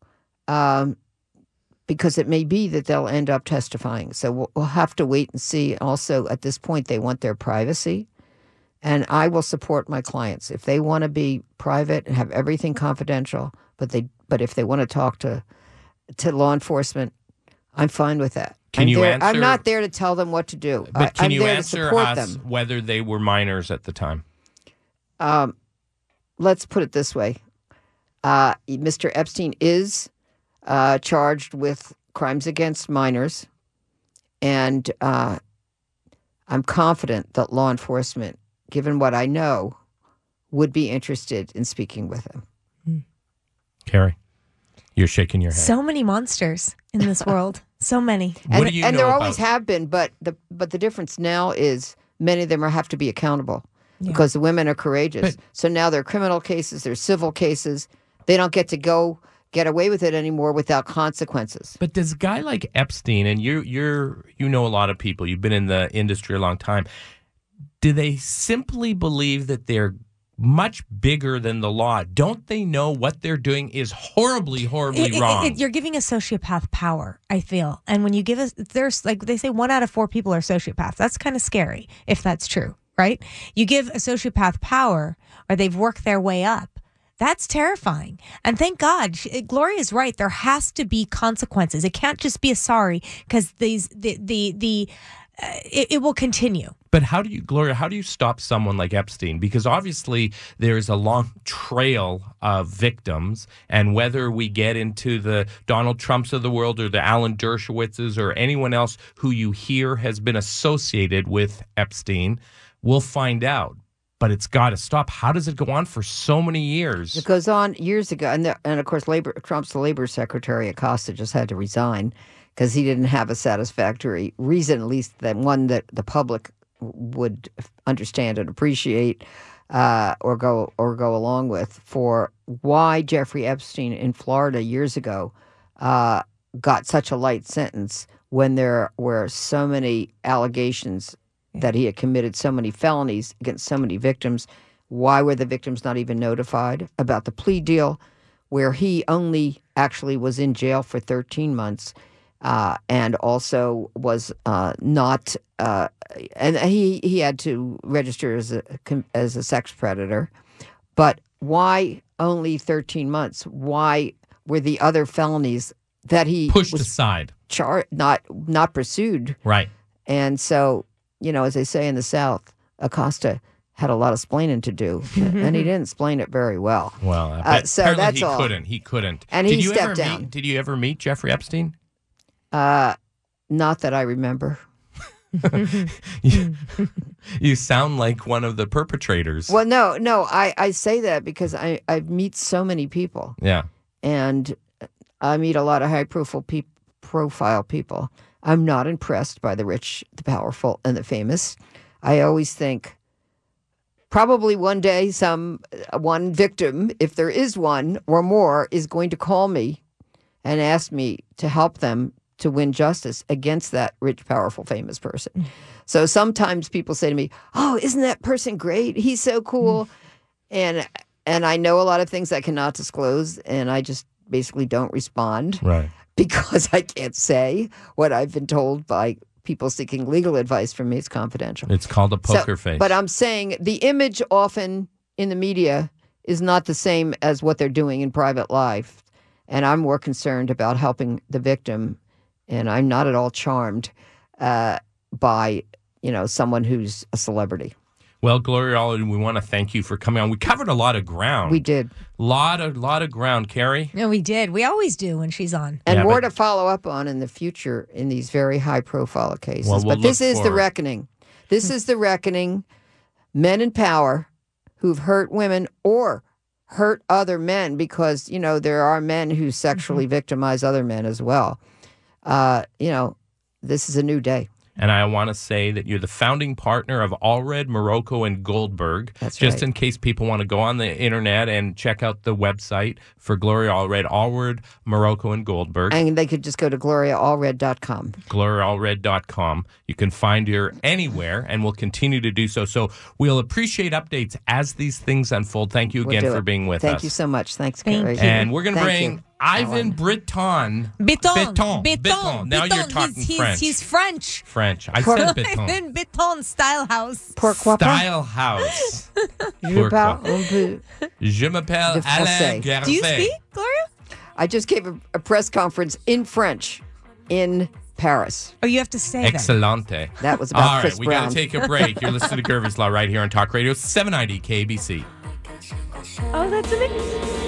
[SPEAKER 5] Um, because it may be that they'll end up testifying. So we'll, we'll have to wait and see. Also, at this point, they want their privacy. And I will support my clients. If they want to be private and have everything confidential, but they but if they want to talk to to law enforcement, I'm fine with that.
[SPEAKER 3] Can
[SPEAKER 5] I'm
[SPEAKER 3] you
[SPEAKER 5] there,
[SPEAKER 3] answer,
[SPEAKER 5] I'm not there to tell them what to do.
[SPEAKER 3] But
[SPEAKER 5] I,
[SPEAKER 3] can
[SPEAKER 5] I'm
[SPEAKER 3] you
[SPEAKER 5] there
[SPEAKER 3] answer
[SPEAKER 5] to support
[SPEAKER 3] us
[SPEAKER 5] them.
[SPEAKER 3] whether they were minors at the time?
[SPEAKER 5] Um, let's put it this way. Uh, Mister Epstein is uh, charged with crimes against minors, and uh, I'm confident that law enforcement, given what I know, would be interested in speaking with him.
[SPEAKER 3] Carrie, you're shaking your head.
[SPEAKER 4] So many monsters in this world. So many.
[SPEAKER 3] What
[SPEAKER 5] and
[SPEAKER 3] do you
[SPEAKER 5] and
[SPEAKER 3] know
[SPEAKER 5] there
[SPEAKER 3] about-
[SPEAKER 5] always have been, but the but the difference now is many of them are, have to be accountable
[SPEAKER 4] Yeah.
[SPEAKER 5] because the women are courageous.
[SPEAKER 3] But-
[SPEAKER 5] so now there are criminal cases, there's civil cases. They don't get to go get away with it anymore without consequences.
[SPEAKER 3] But does a guy like Epstein, and you you're you know a lot of people, you've been in the industry a long time, do they simply believe that they're much bigger than the law? Don't they know what they're doing is horribly, horribly
[SPEAKER 4] It- it-
[SPEAKER 3] wrong?
[SPEAKER 4] it- you're giving a sociopath power, I feel. And when you give us, there's like they say one out of four people are sociopaths. That's kind of scary if that's true, right? You give a sociopath power or they've worked their way up. That's terrifying. And thank God, she- Gloria is right. There has to be consequences. It can't just be a sorry because these, the, the, the, uh, it, it will continue.
[SPEAKER 3] But how do you, Gloria, how do you stop someone like Epstein? Because obviously there's a long trail of victims, and whether we get into the Donald Trumps of the world or the Alan Dershowitzes or anyone else who you hear has been associated with Epstein, we'll find out. But it's got to stop. How does it go on for so many years?
[SPEAKER 5] It goes on years ago. And, the, and of course, labor, Trump's the labor secretary. Acosta just had to resign because he didn't have a satisfactory reason, at least that one that the public would understand and appreciate uh, or go or go along with, for why Jeffrey Epstein in Florida years ago uh, got such a light sentence when there were so many allegations that he had committed so many felonies against so many victims. Why were the victims not even notified about the plea deal, where he only actually was in jail for thirteen months uh, and also was uh, not, uh, and he, he had to register as a, as a sex predator. But why only thirteen months? Why were the other felonies that he
[SPEAKER 3] Pushed
[SPEAKER 5] was
[SPEAKER 3] aside.
[SPEAKER 5] char- not not pursued?
[SPEAKER 3] Right.
[SPEAKER 5] And so, you know, as they say in the South, Acosta had a lot of splaining to do, and he didn't explain it very well.
[SPEAKER 3] Well, I
[SPEAKER 5] Uh,
[SPEAKER 3] bet-
[SPEAKER 5] so
[SPEAKER 3] apparently
[SPEAKER 5] that's
[SPEAKER 3] he
[SPEAKER 5] all.
[SPEAKER 3] couldn't. He couldn't.
[SPEAKER 5] And
[SPEAKER 3] did
[SPEAKER 5] he
[SPEAKER 3] you
[SPEAKER 5] stepped
[SPEAKER 3] ever
[SPEAKER 5] down.
[SPEAKER 3] Meet, did you ever meet Jeffrey Epstein?
[SPEAKER 5] Uh, not that I remember.
[SPEAKER 3] you, you sound like one of the perpetrators.
[SPEAKER 5] Well, no, no, I, I say that because I, I meet so many people,
[SPEAKER 3] Yeah.
[SPEAKER 5] and I meet a lot of high profile, peop profile people. I'm not impressed by the rich, the powerful, and the famous. I always think probably one day some one victim, if there is one or more, is going to call me and ask me to help them to win justice against that rich, powerful, famous person. Mm. So sometimes people say to me, "Oh, isn't that person great? He's so cool." Mm. And and I know a lot of things I cannot disclose, and I just basically don't respond.
[SPEAKER 3] Right.
[SPEAKER 5] Because I can't say what I've been told by people seeking legal advice from me. It's confidential.
[SPEAKER 3] It's called a poker
[SPEAKER 5] So,
[SPEAKER 3] face.
[SPEAKER 5] But I'm saying the image often in the media is not the same as what they're doing in private life. And I'm more concerned about helping the victim. And I'm not at all charmed uh, by, you know, someone who's a celebrity.
[SPEAKER 3] Well, Gloria Allred, we want to thank you for coming on. We covered a lot of ground.
[SPEAKER 5] We did.
[SPEAKER 3] Lot of lot of ground, Carrie.
[SPEAKER 4] No, we did. We always do when she's on.
[SPEAKER 5] And
[SPEAKER 3] Yeah,
[SPEAKER 5] more
[SPEAKER 3] but-
[SPEAKER 5] to follow up on in the future in these very high-profile cases.
[SPEAKER 3] Well, we'll
[SPEAKER 5] but this
[SPEAKER 3] look
[SPEAKER 5] is the
[SPEAKER 3] forward.
[SPEAKER 5] reckoning. This is the reckoning. Men in power who've hurt women or hurt other men, because, you know, there are men who sexually victimize other men as well. Uh, you know, this is a new day.
[SPEAKER 3] And I want to say that you're the founding partner of Allred, Morocco, and Goldberg.
[SPEAKER 5] That's
[SPEAKER 3] Just
[SPEAKER 5] right.
[SPEAKER 3] in case people want to go on the internet and check out the website for Gloria Allred, Allred, Morocco, and Goldberg.
[SPEAKER 5] And they could just go to gloria allred dot com.
[SPEAKER 3] gloria allred dot com. You can find her anywhere, and we'll continue to do so. So we'll appreciate updates as these things unfold. Thank you
[SPEAKER 5] We'll
[SPEAKER 3] again
[SPEAKER 5] do
[SPEAKER 3] for
[SPEAKER 5] it.
[SPEAKER 3] being with
[SPEAKER 5] Thank
[SPEAKER 3] us.
[SPEAKER 5] you so much. Thanks,
[SPEAKER 4] Thank
[SPEAKER 5] Carrie.
[SPEAKER 4] you.
[SPEAKER 3] And we're going to
[SPEAKER 5] Thank
[SPEAKER 3] bring
[SPEAKER 5] you,
[SPEAKER 3] Ivan
[SPEAKER 5] Alan.
[SPEAKER 3] Breton.
[SPEAKER 4] Beton.
[SPEAKER 3] Beton.
[SPEAKER 4] Beton.
[SPEAKER 3] Beton. Now you're
[SPEAKER 4] Beton.
[SPEAKER 3] talking
[SPEAKER 4] he's, he's,
[SPEAKER 3] French.
[SPEAKER 4] He's French.
[SPEAKER 3] French. I said Beton.
[SPEAKER 4] Ivan Beton Style House.
[SPEAKER 5] Pourquoi pas?
[SPEAKER 3] Style House.
[SPEAKER 5] Je parle un peu.
[SPEAKER 3] Je m'appelle
[SPEAKER 5] De
[SPEAKER 3] Alain
[SPEAKER 5] français.
[SPEAKER 3] Gervais.
[SPEAKER 4] Do you speak, Gloria?
[SPEAKER 5] I just gave a, a press conference in French in Paris.
[SPEAKER 4] Oh, you have to say that.
[SPEAKER 3] Excellente.
[SPEAKER 5] That was about
[SPEAKER 3] All right,
[SPEAKER 5] Chris
[SPEAKER 3] we
[SPEAKER 5] Brown.
[SPEAKER 3] got to take a break. You're listening to Gervais Law right here on Talk Radio seven ninety K B C.
[SPEAKER 4] Oh, that's amazing.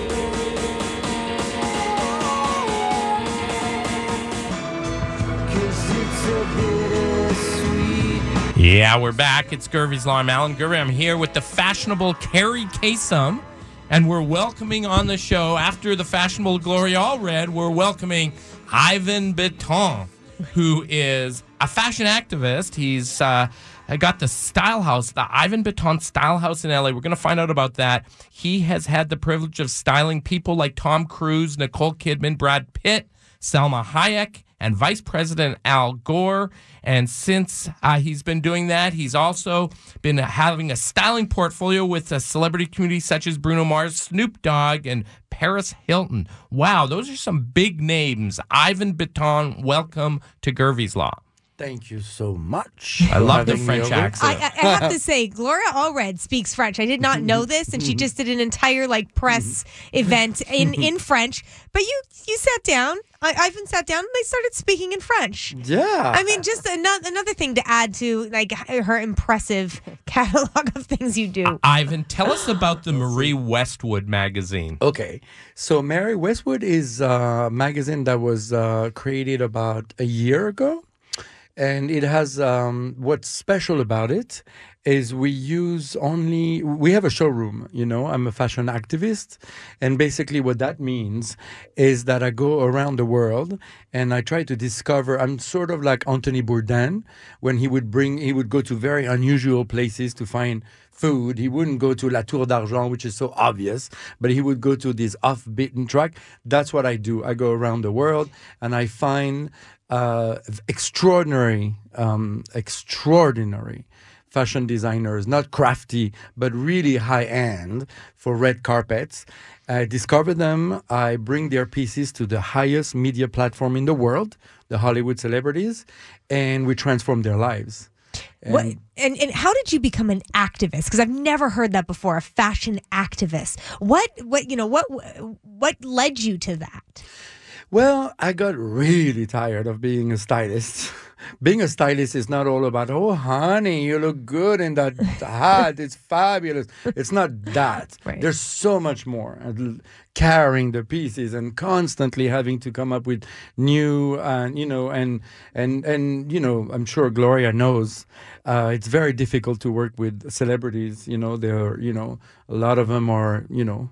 [SPEAKER 3] Yeah, we're back. It's Gervais Law. I'm Alan Gervais. I'm here with the fashionable Carrie Kasem, and we're welcoming on the show, after the fashionable Gloria Allred, we're welcoming Ivan Beton, who is a fashion activist. He's uh, got the Style House, the Ivan Beton Style House in L A. We're going to find out about that. He has had the privilege of styling people like Tom Cruise, Nicole Kidman, Brad Pitt, Salma Hayek, and Vice President Al Gore. And since uh, he's been doing that, he's also been having a styling portfolio with a celebrity community such as Bruno Mars, Snoop Dogg, and Paris Hilton. Wow, those are some big names. Ivan Beton, welcome to Gervais Law.
[SPEAKER 6] Thank you so much.
[SPEAKER 3] I
[SPEAKER 6] for
[SPEAKER 3] love the
[SPEAKER 6] having me
[SPEAKER 3] French
[SPEAKER 6] over.
[SPEAKER 3] accent.
[SPEAKER 4] I, I I have to say, Gloria Allred speaks French. I did not know this, and she just did an entire like press event in, in French. But you you sat down, I, Ivan sat down, and they started speaking in French.
[SPEAKER 6] Yeah.
[SPEAKER 4] I mean, just another another thing to add to like her impressive catalog of things you do.
[SPEAKER 3] Ivan, tell us about the Marie Westwood magazine.
[SPEAKER 6] Okay, so Mary Westwood is a magazine that was uh, created about a year ago. And it has, um, what's special about it is we use only, we have a showroom, you know, I'm a fashion activist. And basically what that means is that I go around the world and I try to discover, I'm sort of like Anthony Bourdain, when he would bring, he would go to very unusual places to find food. He wouldn't go to La Tour d'Argent, which is so obvious, but he would go to this off-beaten track. That's what I do. I go around the world and I find uh, extraordinary, um, extraordinary fashion designers, not crafty, but really high-end for red carpets. I discover them. I bring their pieces to the highest media platform in the world, the Hollywood celebrities, and we transform their lives.
[SPEAKER 4] What, and and how did you become an activist? Because I've never heard that before. A fashion activist. What what you know what what led you to that?
[SPEAKER 6] Well, I got really tired of being a stylist. Being a stylist is not all about, oh, honey, you look good in that hat. It's fabulous. It's not that.
[SPEAKER 4] Right.
[SPEAKER 6] There's so much more. And carrying the pieces and constantly having to come up with new, and you know, and and and you know, I'm sure Gloria knows. Uh, it's very difficult to work with celebrities. You know, they're, you know, a lot of them are, you know.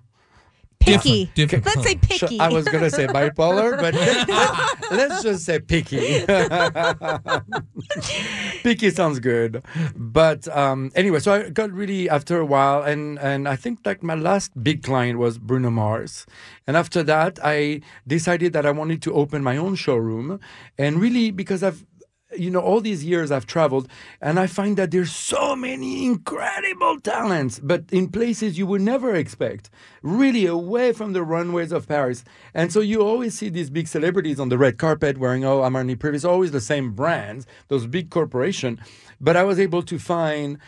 [SPEAKER 4] Picky.
[SPEAKER 3] Different-
[SPEAKER 4] Let's say picky.
[SPEAKER 6] I was going to say bipolar, but let's just say picky. Picky sounds good. But um, anyway, so I got really, after a while, and, and I think like my last big client was Bruno Mars. And after that, I decided that I wanted to open my own showroom. And really, because I've, you know, all these years I've traveled and I find that there's so many incredible talents, but in places you would never expect, really away from the runways of Paris. And so you always see these big celebrities on the red carpet wearing, oh, Armani Privé, always the same brands, those big corporations. But I was able to find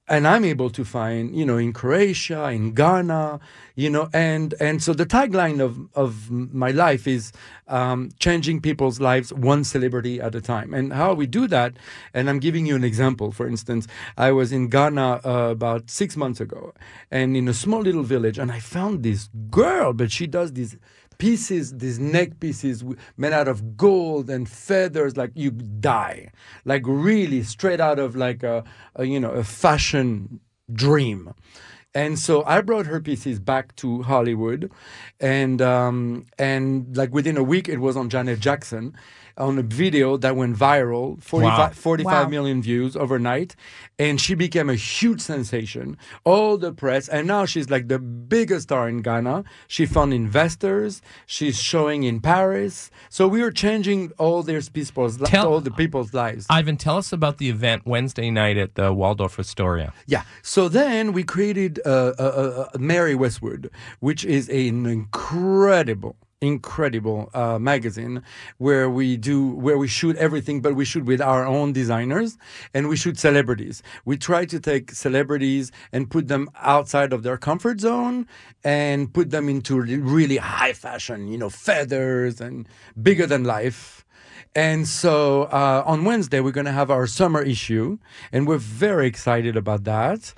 [SPEAKER 6] and I'm able to find, you know, in Croatia, in Ghana, you know, and and so the tagline of of my life is um, changing people's lives one celebrity at a time. And how we do that, and I'm giving you an example. For instance, I was in Ghana uh, about six months ago, and in a small little village, and I found this girl, but she does these pieces, these neck pieces w- made out of gold and feathers, like you die, like really straight out of like a, a you know a fashion dream. And so I brought her pieces back to Hollywood, and um, and like within a week, it was on Janet Jackson, on a video that went viral, forty-five,
[SPEAKER 3] Wow.
[SPEAKER 6] forty-five
[SPEAKER 4] Wow.
[SPEAKER 6] million views overnight, and she became a huge sensation. All the press, and now she's like the biggest star in Ghana. She found investors. She's showing in Paris. So we are changing all their people's, li-
[SPEAKER 3] Tell-
[SPEAKER 6] all the people's lives.
[SPEAKER 3] Ivan, tell us about the event Wednesday night at the Waldorf Astoria.
[SPEAKER 6] Yeah. So then we created uh, uh, uh, Mary Westwood, which is an incredible, incredible uh, magazine where we do where we shoot everything, but we shoot with our own designers and we shoot celebrities. We try to take celebrities and put them outside of their comfort zone and put them into re- really high fashion, you know, feathers and bigger than life. And so uh, on Wednesday, we're going to have our summer issue, and we're very excited about that.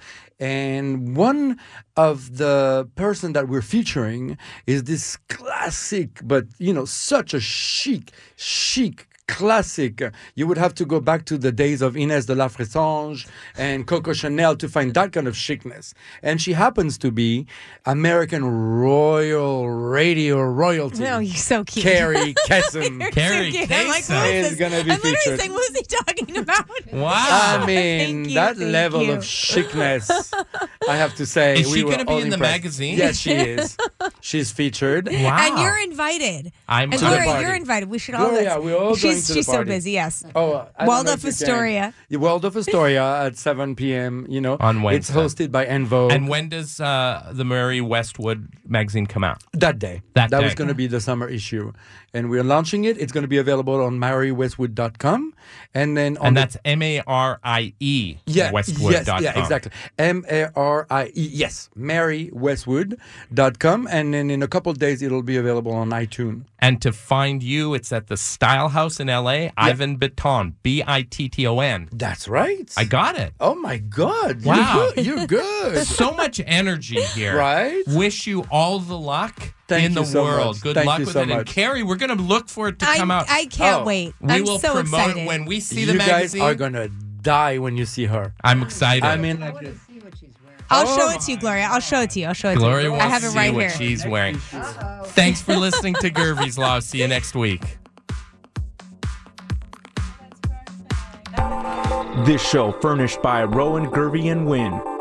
[SPEAKER 6] And one of the person that we're featuring is this classic, but, you know, such a chic, chic, classic. You would have to go back to the days of Inès de la Fressange and Coco Chanel to find that kind of chicness. And she happens to be American royal radio royalty.
[SPEAKER 4] No, you're so cute.
[SPEAKER 6] Carrie Kesson.
[SPEAKER 4] You're
[SPEAKER 3] Carrie
[SPEAKER 4] so cute. I'm like,
[SPEAKER 3] Kasem
[SPEAKER 4] what
[SPEAKER 6] is
[SPEAKER 4] this?
[SPEAKER 6] gonna be
[SPEAKER 4] I'm literally
[SPEAKER 6] featured.
[SPEAKER 4] saying, what was he talking about?
[SPEAKER 3] Wow.
[SPEAKER 6] I mean,
[SPEAKER 4] Thank you,
[SPEAKER 6] that
[SPEAKER 4] thank
[SPEAKER 6] level
[SPEAKER 4] you.
[SPEAKER 6] of chicness, I have to say.
[SPEAKER 3] Is
[SPEAKER 6] we
[SPEAKER 3] she
[SPEAKER 6] were
[SPEAKER 3] gonna be
[SPEAKER 6] all
[SPEAKER 3] in the
[SPEAKER 6] impressed.
[SPEAKER 3] magazine?
[SPEAKER 6] Yes, she is. She's featured.
[SPEAKER 3] Wow.
[SPEAKER 4] And you're invited.
[SPEAKER 3] I'm
[SPEAKER 4] and
[SPEAKER 3] to the
[SPEAKER 4] Gloria,
[SPEAKER 6] party.
[SPEAKER 4] you're invited. We should all.
[SPEAKER 6] Gloria,
[SPEAKER 4] let's-
[SPEAKER 6] we're all
[SPEAKER 4] she's,
[SPEAKER 6] going to the
[SPEAKER 4] She's so
[SPEAKER 6] party.
[SPEAKER 4] busy. Yes.
[SPEAKER 6] Oh, I don't know
[SPEAKER 4] Waldorf
[SPEAKER 6] if you can.
[SPEAKER 4] Astoria.
[SPEAKER 6] Yeah, Waldorf Astoria at seven p.m., you know.
[SPEAKER 3] On
[SPEAKER 6] It's
[SPEAKER 3] Wednesday.
[SPEAKER 6] hosted by Envo.
[SPEAKER 3] And when does uh, the Mary Westwood magazine come out?
[SPEAKER 6] that day.
[SPEAKER 3] That
[SPEAKER 6] that
[SPEAKER 3] day.
[SPEAKER 6] was going to be the summer issue. And we're launching it. It's going to be available on mary westwood dot com. And then on
[SPEAKER 3] And
[SPEAKER 6] the
[SPEAKER 3] that's M A R I E
[SPEAKER 6] Yeah,
[SPEAKER 3] Westwood
[SPEAKER 6] yes,
[SPEAKER 3] dot com.
[SPEAKER 6] yeah, exactly. M A R I E, yes, mary westwood dot com. And then in a couple of days, it'll be available on iTunes.
[SPEAKER 3] And to find you, it's at the Style House in L A. Ivan Bitton, B I T T O N.
[SPEAKER 6] That's right.
[SPEAKER 3] I got it.
[SPEAKER 6] Oh, my God.
[SPEAKER 3] Wow.
[SPEAKER 6] You're good. You're good.
[SPEAKER 3] So much energy here.
[SPEAKER 6] Right?
[SPEAKER 3] Wish you all the luck
[SPEAKER 6] Thank
[SPEAKER 3] in
[SPEAKER 6] you
[SPEAKER 3] the
[SPEAKER 6] so
[SPEAKER 3] world.
[SPEAKER 6] much.
[SPEAKER 3] Good
[SPEAKER 6] Thank
[SPEAKER 3] luck
[SPEAKER 6] you
[SPEAKER 3] with
[SPEAKER 6] so
[SPEAKER 3] it. And
[SPEAKER 6] much.
[SPEAKER 3] Carrie, we're going to look for it to
[SPEAKER 4] I,
[SPEAKER 3] come out.
[SPEAKER 4] I can't
[SPEAKER 6] Oh.
[SPEAKER 4] wait.
[SPEAKER 3] we
[SPEAKER 4] I'm
[SPEAKER 3] will
[SPEAKER 4] so
[SPEAKER 3] promote
[SPEAKER 4] excited.
[SPEAKER 3] it when we see
[SPEAKER 6] you
[SPEAKER 3] the
[SPEAKER 6] guys
[SPEAKER 3] magazine.
[SPEAKER 6] are going to die when you see her.
[SPEAKER 3] I'm excited.
[SPEAKER 6] I mean,
[SPEAKER 4] I'll
[SPEAKER 6] Oh
[SPEAKER 4] show it to you, Gloria. I'll show it to you. I'll show it
[SPEAKER 3] Gloria
[SPEAKER 4] to you.
[SPEAKER 3] wants
[SPEAKER 4] I have
[SPEAKER 3] to
[SPEAKER 4] it
[SPEAKER 3] see
[SPEAKER 4] right
[SPEAKER 3] what
[SPEAKER 4] here.
[SPEAKER 3] she's wearing. Thanks for listening to Gervie's Law. See you next week.
[SPEAKER 1] This show furnished by Rowan Gervie and Wynn.